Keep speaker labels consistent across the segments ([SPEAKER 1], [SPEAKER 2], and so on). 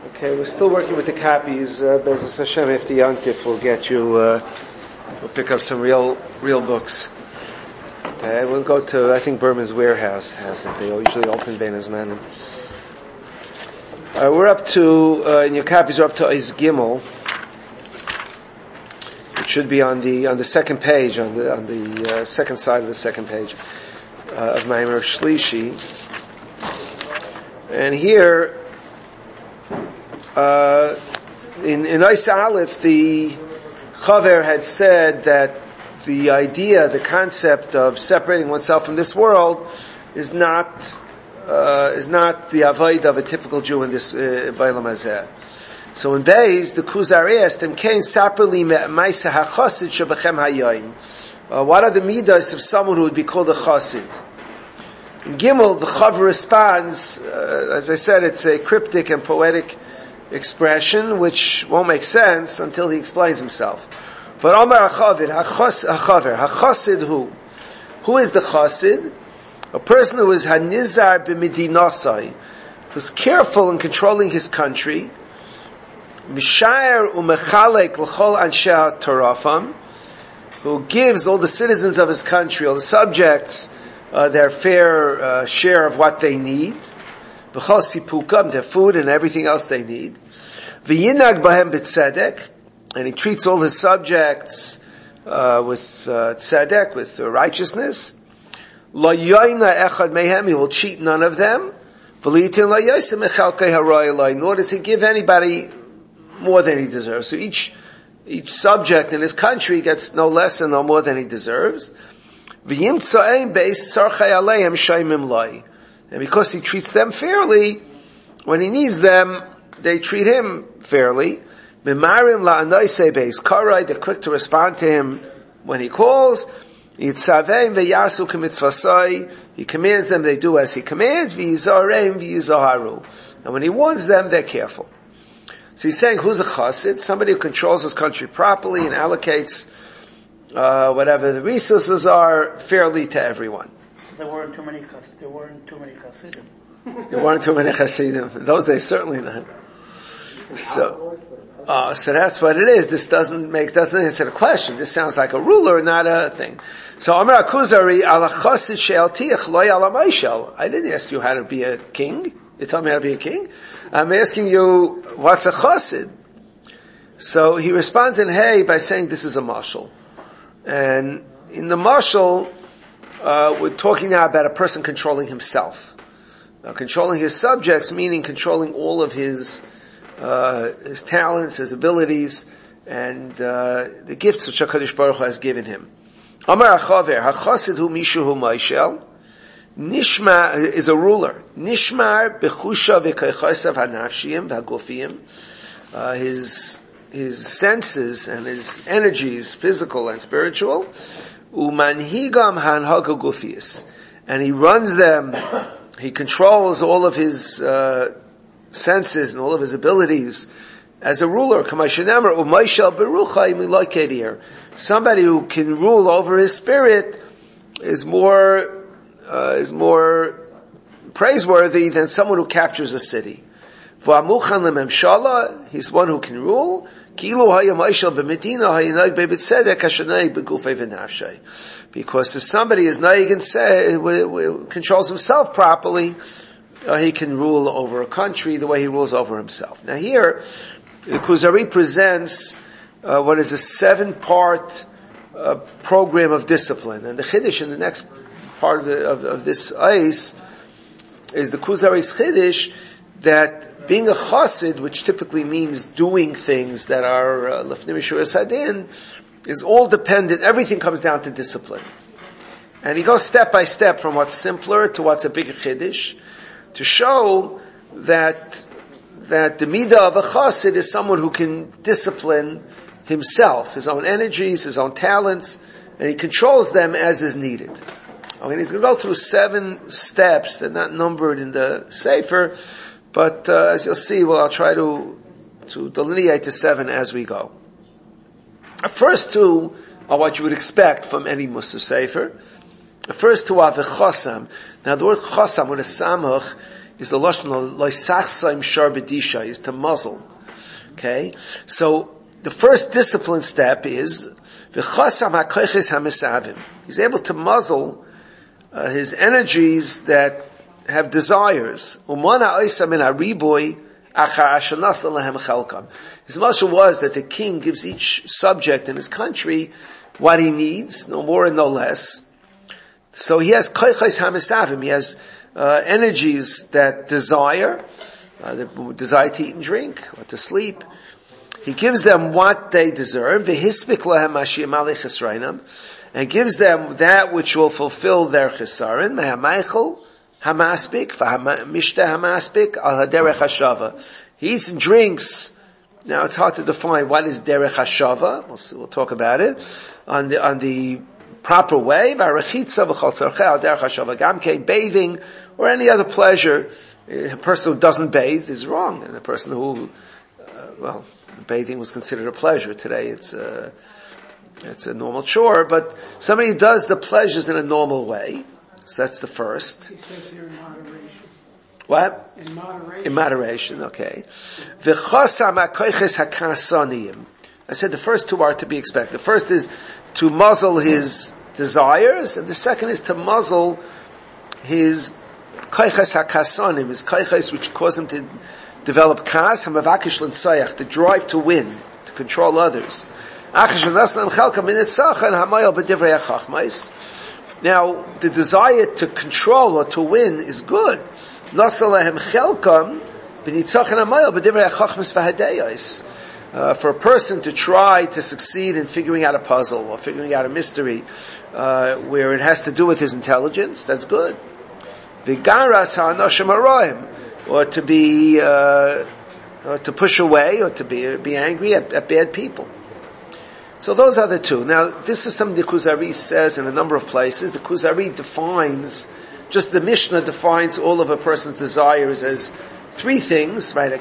[SPEAKER 1] Okay, we're still working with the copies. Bezos Hashem, after Yantif, we'll get you, we'll pick up some real books. Okay, we'll go to, I think Berman's Warehouse has it. They usually open Bein Hazmanim. We're up to, in your copies, we're up to Eis Gimel. It should be on the second page, on the second side of the second page, of Maimer Shlishi. And here, in Eis Aleph, the Chaver had said that the idea, the concept of separating oneself from this world is not the avoid of a typical Jew in this Bailam Hazeh. So in Beis, the Kuzar asked him, "Kain saperli me'maisa hachosid shebachem hayayim." What are the midas of someone who would be called a chosid? In Gimel, the Chaver responds, as I said, it's a cryptic and poetic expression which won't make sense until he explains himself. But Omar HaChaver, HaChasid who? Who is the Chasid? A person who is Hanizar b'midinasai, who's careful in controlling his country, Mishayer u'mechalek l'chol anshe torafam, who gives all the citizens of his country, all the subjects, their fair share of what they need, B'chol sipukam, their food and everything else they need, V'yinag bahem b'tzedek, and he treats all his subjects with tzedek, with righteousness. Lo yoyna echad mehem, he will cheat none of them. V'litin lo yosem echalkei harayalai, nor does he give anybody more than he deserves. So each subject in his country gets no less and no more than he deserves. V'yimtzaim beis tzarchei aleim shaymim lai, and because he treats them fairly, when he needs them, they treat him fairly. Mimarim la'anoisei beis karai, they're quick to respond to him when he calls. Yitzaveim ve'yasu k'mitzvasai, he commands them, they do as he commands. V'yizareim v'yizaharu, and when he warns them, they're careful. So he's saying, who's a chassid? Somebody who controls his country properly and allocates whatever the resources are fairly to everyone.
[SPEAKER 2] So there weren't too many chassidim.
[SPEAKER 1] There weren't too many chassidim. In those days, certainly not. So that's what it is. This doesn't answer the question. This sounds like a ruler, not a thing. So Amar Akuzari, ala chassid she'altiach loy ala maishel. I didn't ask you how to be a king. You told me how to be a king. I'm asking you, what's a chassid? So he responds in Hey by saying this is a mashal. And in the mashal, we're talking now about a person controlling himself. Now, controlling his subjects, meaning controlling all of his talents, his abilities, and the gifts which HaKadosh Baruch Hu has given him. Amar HaChaver, HaChasid hu mishu hu Maishel. Nishma is a ruler. Nishmar bechusha v'kaychasav hanafshiyim v'hagufiyim. His senses and his energies, physical and spiritual. Umanhigam hanhaga gufius. And he runs them, he controls all of his senses and all of his abilities as a ruler. Somebody who can rule over his spirit is more praiseworthy than someone who captures a city. He's one who can rule. Because if somebody is naig and controls himself properly, he can rule over a country the way he rules over himself. Now here, the Kuzari presents what is a 7-part program of discipline, and the Chiddush in the next part of this ice is the Kuzari's Chiddush that being a chassid, which typically means doing things that are lefnim mishur sadin, is all dependent. Everything comes down to discipline, and he goes step by step from what's simpler to what's a bigger chiddush, to show that the midah of a chassid is someone who can discipline himself, his own energies, his own talents, and he controls them as is needed. I mean, he's going to go through 7 steps. They're not numbered in the Sefer, but as you'll see, I'll try to delineate the 7 as we go. The first 2 are what you would expect from any Musar Sefer. The first 2 are v'chosam. Now the word chosam with a samach is the lashon loisachsaim shar b'disha, is to muzzle. Okay, so the first discipline step is v'chasam hakoiches hamisavim. He's able to muzzle his energies that have desires. Umana oisa min hariboy achar ashanas lehem chelkam. His mashal was that the king gives each subject in his country what he needs, no more and no less. So he has koiches hamisavim. He has energies that desire to eat and drink, or to sleep. He gives them what they deserve, v'hispik lahem mashiyam alei chesrainam, and gives them that which will fulfill their chesaron, me'hameichel hamaspik, v'hamishte hamaspik, al haderech hashava. He eats and drinks. Now it's hard to define what is derech hashava. We'll talk about it on the proper way. V'arechitza v'chol tzarchei al derech hashava gamkein, bathing or any other pleasure. A person who doesn't bathe is wrong, and a person who, bathing was considered a pleasure. Today it's a normal chore, but somebody who does the pleasures in a normal way, so that's the first.
[SPEAKER 2] It says here in moderation.
[SPEAKER 1] What?
[SPEAKER 2] In moderation.
[SPEAKER 1] In moderation, okay. V'chasam ha'koiches ha'kasaniyim. I said the first two are to be expected. The first is to muzzle his desires, and the second is to muzzle his koiches ha'kasanim, his koiches which cause him to develop kas, hamavakish l'ntzayach, the drive to win, to control others. Now, the desire to control or to win is good. For a person to try to succeed in figuring out a puzzle or figuring out a mystery, where it has to do with his intelligence, that's good. Or to be, or to push away, or to be angry at bad people. So those are the two. Now, this is something the Kuzari says in a number of places. The Kuzari defines, just the Mishnah defines all of a person's desires as three things, right? The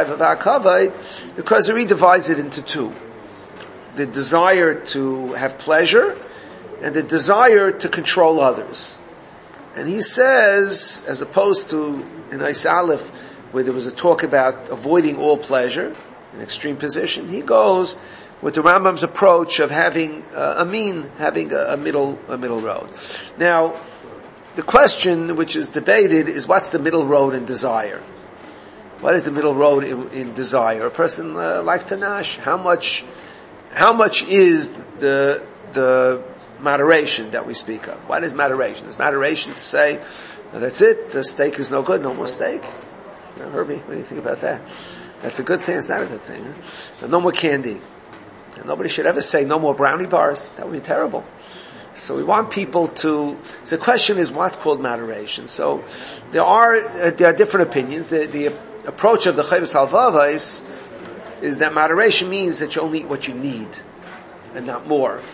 [SPEAKER 1] Kuzari divides it into two. The desire to have pleasure, and the desire to control others. And he says, as opposed to in Eis Aleph, where there was a talk about avoiding all pleasure, an extreme position, he goes with the Rambam's approach of having a middle road. Now, the question which is debated is what's the middle road in desire? What is the middle road in desire? A person likes to nash. How much is the moderation that we speak of? What is moderation? Is moderation to say, that's it, the steak is no good, no more steak? Now, Herbie, what do you think about that? That's a good thing, it's not a good thing. Huh? No more candy. And nobody should ever say no more brownie bars. That would be terrible. So we want people to, so the question is what's called moderation. So there are different opinions. The approach of the Chovos HaLevavos is that moderation means that you only eat what you need and not more.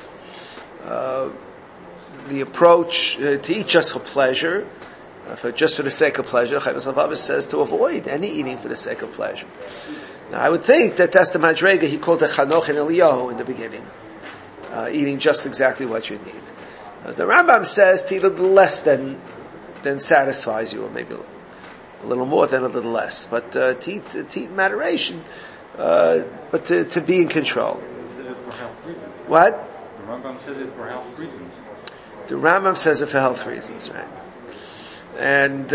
[SPEAKER 1] The approach to eat just for pleasure, just for the sake of pleasure, Chovos HaLevavos says to avoid any eating for the sake of pleasure. Now, I would think that that's the Madrega he called the Chanoch and Eliyahu in the beginning, eating just exactly what you need. As the Rambam says, to eat a little less than satisfies you, or maybe a little more than a little less, but to eat in moderation, but to be in control. What?
[SPEAKER 3] The Rambam says it for health reasons.
[SPEAKER 1] The Rambam says it for health reasons, right? And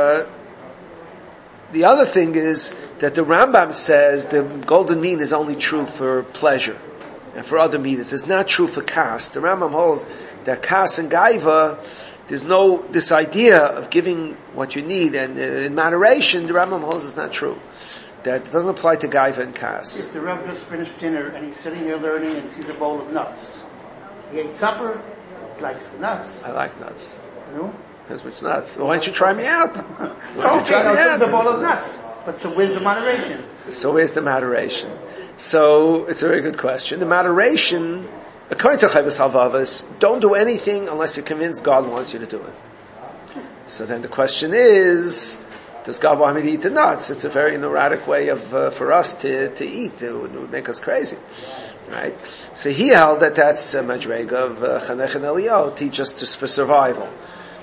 [SPEAKER 1] the other thing is that the Rambam says the golden mean is only true for pleasure and for other means. It's not true for kas. The Rambam holds that kas and gaiva, there's no, this idea of giving what you need, and in moderation, the Rambam holds it's not true. That doesn't apply to gaiva and kas.
[SPEAKER 2] If the Rebbe just finished dinner and he's sitting here learning and sees a bowl of nuts, he ate supper, he likes the nuts.
[SPEAKER 1] I like nuts.
[SPEAKER 2] No?
[SPEAKER 1] Because which nuts? Well, why don't you try me out?
[SPEAKER 2] It's a bowl of nuts. But so where's the moderation?
[SPEAKER 1] So where's the moderation? So it's a very good question. The moderation, according to Chovos HaLevavos, don't do anything unless you're convinced God wants you to do it. So then the question is, does God want me to eat the nuts? It's a very neurotic way of for us to eat. It would make us crazy, right? So he held that that's a madrega of Chanech and Eliyahu, teach us for survival.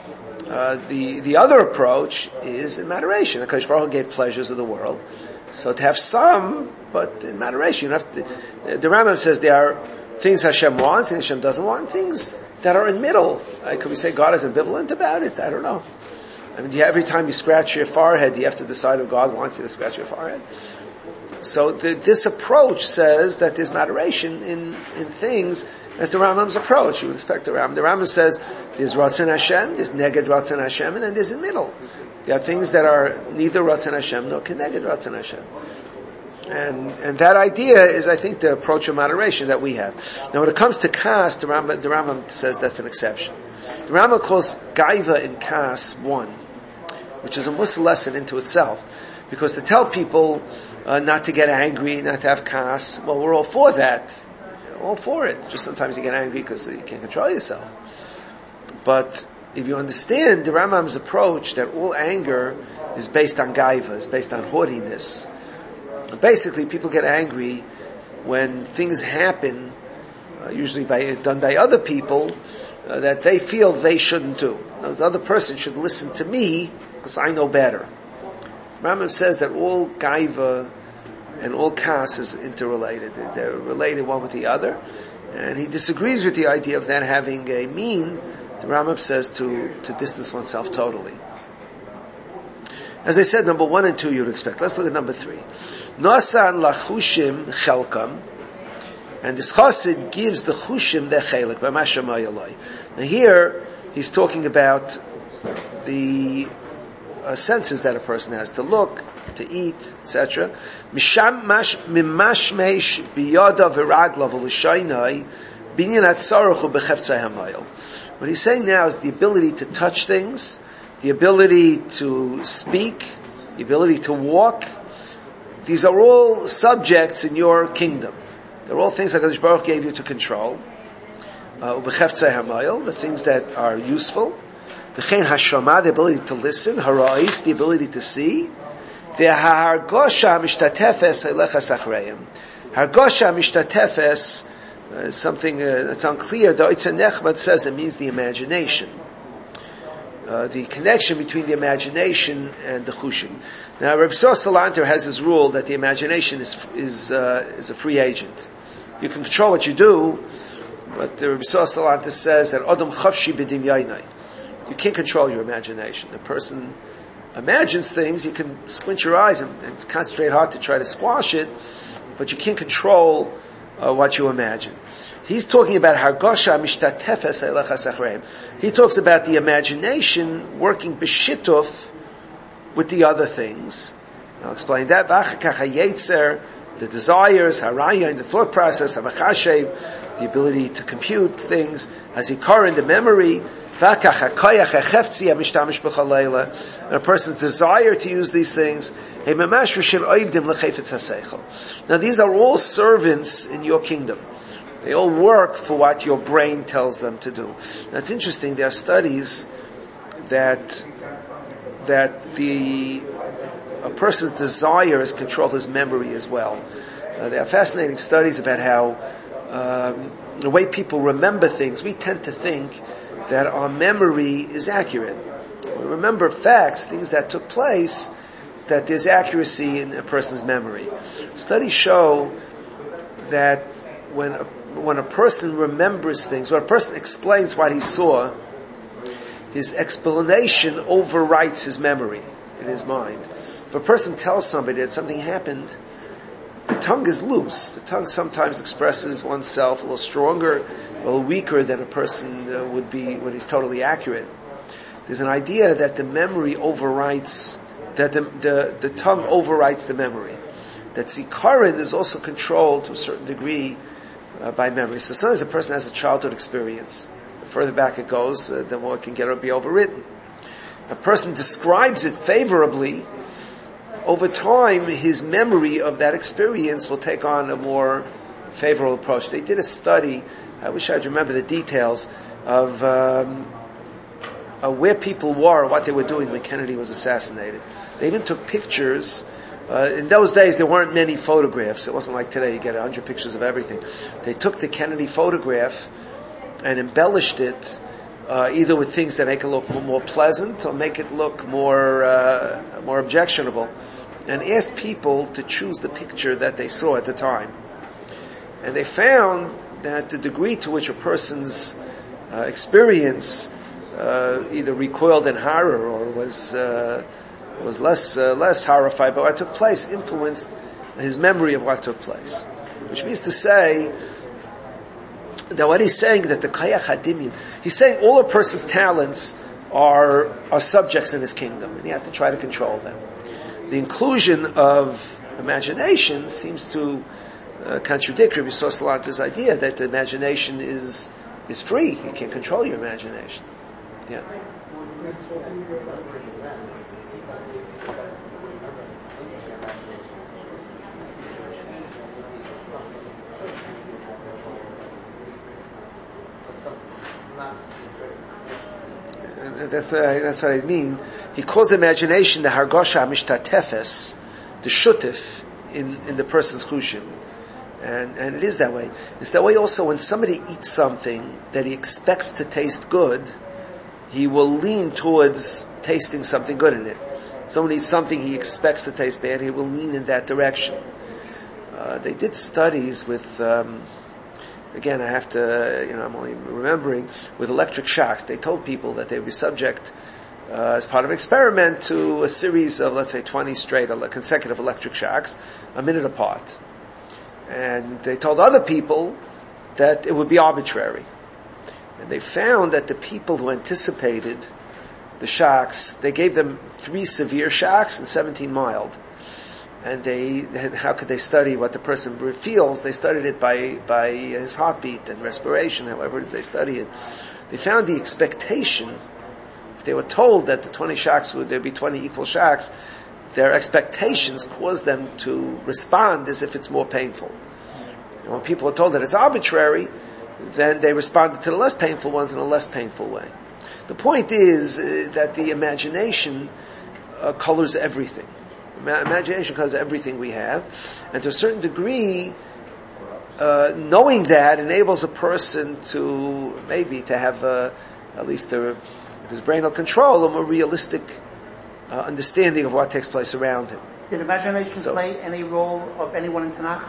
[SPEAKER 1] The other approach is in moderation. HaKadosh Baruch Hu gave pleasures of the world. So to have some, but in moderation. You don't have to, the Rambam says there are things Hashem wants, things Hashem doesn't want, things that are in middle. Could we say God is ambivalent about it? I don't know. I mean, every time you scratch your forehead, you have to decide if God wants you to scratch your forehead. So this approach says that there's moderation in things. That's the Rambam's approach. You would expect the Rambam. The Rambam says there's Ratzon Hashem, there's Neged Ratzon Hashem, and then there's in middle. There are things that are neither Ratzon Hashem nor Keneged Ratzon Hashem. And that idea is, I think, the approach of moderation that we have. Now, when it comes to Kas, the Rambam says that's an exception. The Rambam calls Gaiva in Kas one, which is a Mussar lesson into itself. Because to tell people not to get angry, not to have Kas, well, we're all for that. All for it. Just sometimes you get angry because you can't control yourself. But if you understand the Rambam's approach that all anger is based on Gaiva, is based on haughtiness. Basically, people get angry when things happen, usually done by other people, that they feel they shouldn't do. Now, the other person should listen to me because I know better. Rambam says that all Gaiva and all Kas is interrelated. They're related one with the other. And he disagrees with the idea of that having a mean, the Rambam says, to distance oneself totally. As I said, number 1 and 2 you'd expect. Let's look at number 3. Nasan lachushim chelkam. And this chassid gives the chushim their chelik. B'mashamayalai. Now here, he's talking about the senses that a person has. To look, to eat, etc. Mimashmesh biyada v'ragla v'lishaynai binyan atzaruchu b'cheftzai hamayil. What he's saying now is the ability to touch things, the ability to speak, the ability to walk. These are all subjects in your kingdom. They're all things that HaKadosh Baruch Hu gave you to control. B'cheftzai hamayil, the things that are useful. V'chein hashama, the ability to listen. Hara'is, the ability to see. V'ha'argosha mishtatefes elechas achreim. Hargosha mishtatefes is something that's unclear. The Oitzer Nechmad says it means the imagination. The connection between the imagination and the chushim. Now, Reb Tzur Salanter has his rule that the imagination is a free agent. You can control what you do, but Reb Tzur Salanter says that Adam Chavshi b'dimyaynai. You can't control your imagination. The person imagines things, you can squint your eyes and concentrate hard to try to squash it, but you can't control what you imagine. He's talking about Hargosha Mishtatefes Elechas Achreim. He talks about the imagination working b'shituf with the other things. I'll explain that. V'achakach hayetzer, the desires, haraya in the thought process, havachashev, the ability to compute things, hazikarin, the memory, v'achach hakoyach hecheftzia mishtamish b'chalayla, and a person's desire to use these things. Now these are all servants in your kingdom. They all work for what your brain tells them to do. Now it's interesting, there are studies that a person's desires control his memory as well. There are fascinating studies about how the way people remember things, we tend to think that our memory is accurate. We remember facts, things that took place, that there's accuracy in a person's memory. Studies show that when a person remembers things, when a person explains what he saw, his explanation overwrites his memory in his mind. If a person tells somebody that something happened, the tongue is loose. The tongue sometimes expresses oneself a little stronger, a little weaker than a person would be when he's totally accurate. There's an idea that the memory overwrites, that the tongue overwrites the memory. That zikaron is also controlled to a certain degree by memory. So sometimes a person has a childhood experience. The further back it goes, the more it can be overwritten. A person describes it favorably. Over time, his memory of that experience will take on a more favorable approach. They did a study, I wish I'd remember the details, of where people were, what they were doing when Kennedy was assassinated. They even took pictures. In those days, there weren't many photographs. It wasn't like today, you get 100 pictures of everything. They took the Kennedy photograph and embellished it either with things that make it look more pleasant or make it look more objectionable, and asked people to choose the picture that they saw at the time. And they found that the degree to which a person's experience either recoiled in horror or was less horrified by what took place influenced his memory of what took place. Which means to say that what he's saying, that the Kayach HaDimyon, he's saying all a person's talents are subjects in his kingdom, and he has to try to control them. The inclusion of imagination seems to contradict Rabbi Yisrael Salanter's idea that the imagination is free. You can't control your imagination. Yeah. That's what I mean. He calls imagination the hargosha mishtatefes, the shutif in the person's chushim, and it is that way. It's that way also when somebody eats something that he expects to taste good, he will lean towards tasting something good in it. Someone eats something he expects to taste bad, he will lean in that direction. They did studies with. Again, I have to, I'm only remembering, with electric shocks. They told people that they would be subject, as part of an experiment, to a series of, let's say, 20 straight consecutive electric shocks, a minute apart. And they told other people that it would be arbitrary. And they found that the people who anticipated the shocks, they gave them 3 severe shocks and 17 mild. And how could they study what the person feels? They studied it by his heartbeat and respiration, however they study it. They found the expectation, if they were told that the 20 shocks there'd be 20 equal shocks, their expectations caused them to respond as if it's more painful. And when people are told that it's arbitrary, then they responded to the less painful ones in a less painful way. The point is that the imagination colors everything. Imagination covers everything we have, and to a certain degree, knowing that enables a person to have at least if his brain will control a more realistic understanding of what takes place around him.
[SPEAKER 2] Did imagination play any role of anyone in Tanakh?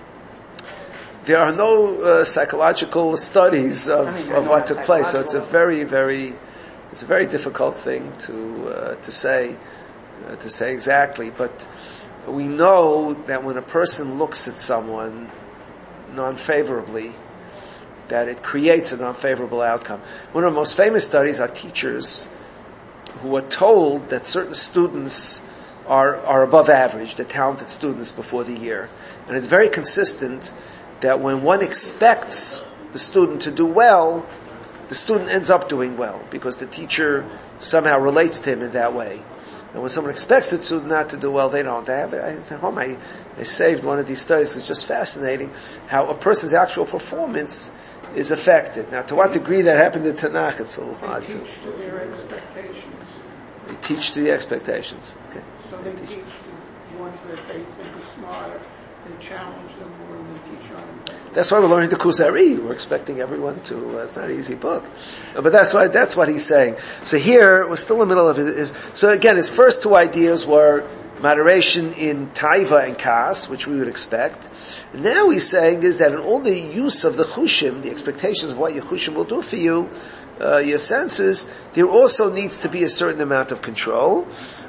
[SPEAKER 1] There are no psychological studies of what took place, so it's a very difficult thing to say. To say exactly, but we know that when a person looks at someone non-favorably, that it creates a non-favorable outcome. One of the most famous studies are teachers who are told that certain students are above average, they're talented students before the year. And it's very consistent that when one expects the student to do well, the student ends up doing well, because the teacher somehow relates to him in that way. And when someone expects the student not to do well, they don't. I saved one of these studies. It's just fascinating how a person's actual performance is affected. Now, to what degree that happened in Tanakh, it's a little hard to.
[SPEAKER 4] They teach to their expectations.
[SPEAKER 1] They teach to the expectations. Okay.
[SPEAKER 4] So they teach the ones that they think are smarter. They challenge them more than they teach on them.
[SPEAKER 1] That's why we're learning the Kuzari. We're expecting everyone to. It's not an easy book, but that's what he's saying. So here we're still in the middle of it. So again, his first 2 ideas were moderation in taiva and kas, which we would expect. And now he's saying is that in all the use of the chushim, the expectations of what your chushim will do for you, your senses, there also needs to be a certain amount of control.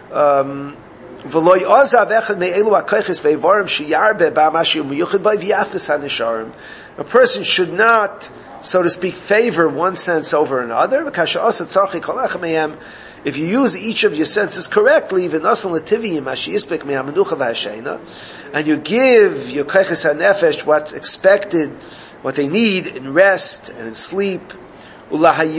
[SPEAKER 1] A person should not, so to speak, favor one sense over another. If you use each of your senses correctly, and you give your koiches hanefesh what's expected, what they need in rest and in sleep. I've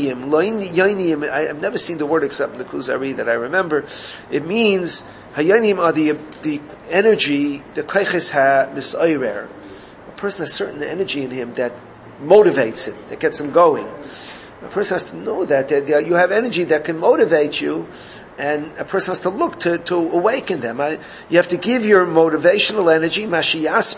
[SPEAKER 1] never seen the word except in the Kuzari that I remember. It means hayonim are the energy, the koiches ha-misayrer. A person has certain energy in him that motivates him, that gets him going. A person has to know that you have energy that can motivate you, and a person has to look to awaken them. You have to give your motivational energy,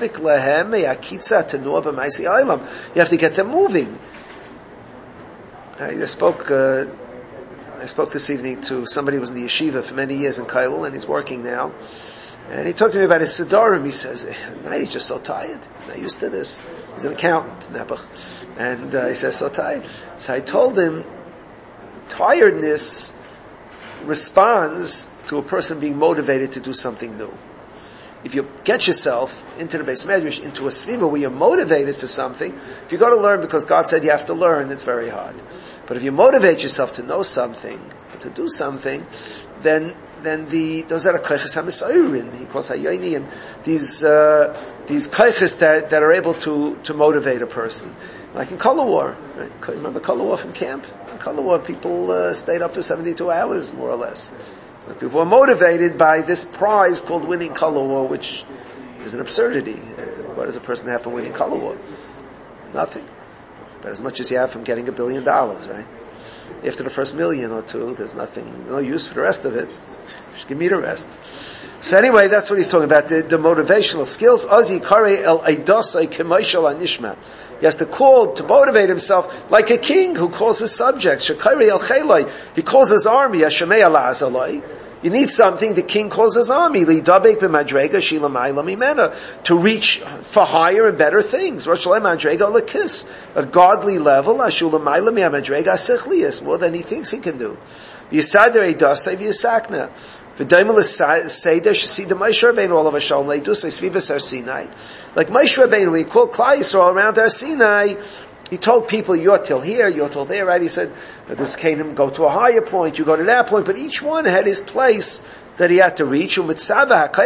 [SPEAKER 1] you have to get them moving. I spoke this evening to somebody who was in the yeshiva for many years in Kailul, and he's working now. And he talked to me about his Sidorim. He says, at night he's just so tired. He's not used to this. He's an accountant, Nebuch. And he says, so tired. So I told him, tiredness responds to a person being motivated to do something new. If you get yourself into the Beis Medrash, into a sviva where you're motivated for something, if you go to learn because God said you have to learn, it's very hard. But if you motivate yourself to know something, to do something, then those are the koiches hamisayurin. He calls hayonim these koiches that are able to motivate a person. Like in Color War, right? Remember Color War from camp? In Color War, people stayed up for 72 hours, more or less. People were motivated by this prize called winning Color War, which is an absurdity. What does a person have from winning Color War? Nothing. But as much as you have from getting $1 billion, right? After the first million or two, there's nothing, no use for the rest of it. Just give me the rest. So anyway, that's what he's talking about, the motivational skills. Ozi kare el eidosai kemoshel anishma. He has to call, to motivate himself, like a king who calls his subjects. Shekare el cheloi. He calls his army, Hashemei ala azaloi. You need something, the king calls his army, lidabek b'madrega shilamayla mimena, to reach for higher and better things. Rosh madrega lekis, a godly level, ashulamayla mi'amadrega asichlias, more than he thinks he can do. V'yisader eidasai v'yisakna. V'daimel seder shesida Moshe Rabbeinu all of Hashem leidusay svivas Har Sinai. Like Moshe Rabbeinu, we call Klal Yisrael around Har Sinai. He told people, you're till here, you're till there, right? He said, this kingdom go to a higher point, you go to that point, but each one had his place that he had to reach. And his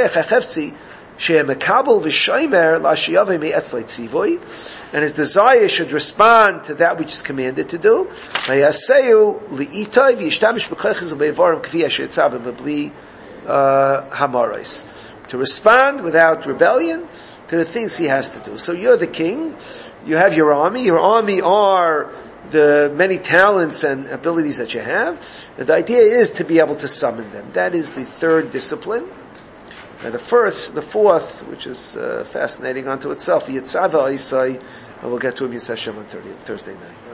[SPEAKER 1] desire should respond to that which is commanded to do. To respond without rebellion to the things he has to do. So you're the king. You have your army. Your army are the many talents and abilities that you have. And the idea is to be able to summon them. That is the third discipline. And the fourth, which is fascinating unto itself, Yitzhava Isai, and we'll get to him Yitzhak on Thursday night.